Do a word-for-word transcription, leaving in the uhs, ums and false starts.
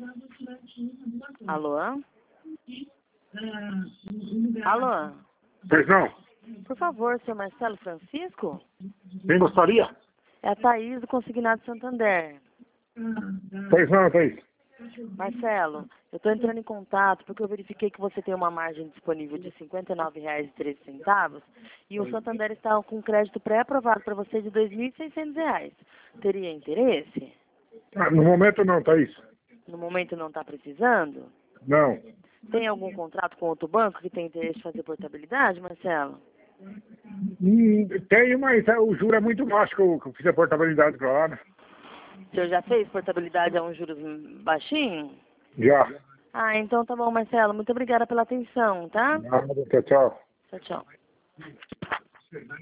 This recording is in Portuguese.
Alô? Alô? Pois não? Por favor, senhor Marcelo Francisco? Quem gostaria? É a Thaís do Consignado Santander. Pois não, Thaís. Marcelo, eu estou entrando em contato porque eu verifiquei que você tem uma margem disponível de cinquenta e nove reais e treze centavos e o Santander está com crédito pré-aprovado para você de dois mil e seiscentos reais. Teria interesse? Ah, no momento não, Thaís. No momento não está precisando? Não. Tem algum contrato com outro banco que tem interesse em fazer portabilidade, Marcelo? Hum, tenho, mas é, o juro é muito baixo que eu, que eu fiz a portabilidade pra lá, né? O senhor já fez portabilidade a um juros baixinho? Já. Ah, então tá bom, Marcelo. Muito obrigada pela atenção, tá? Nada, tchau, tchau. Tchau, tchau.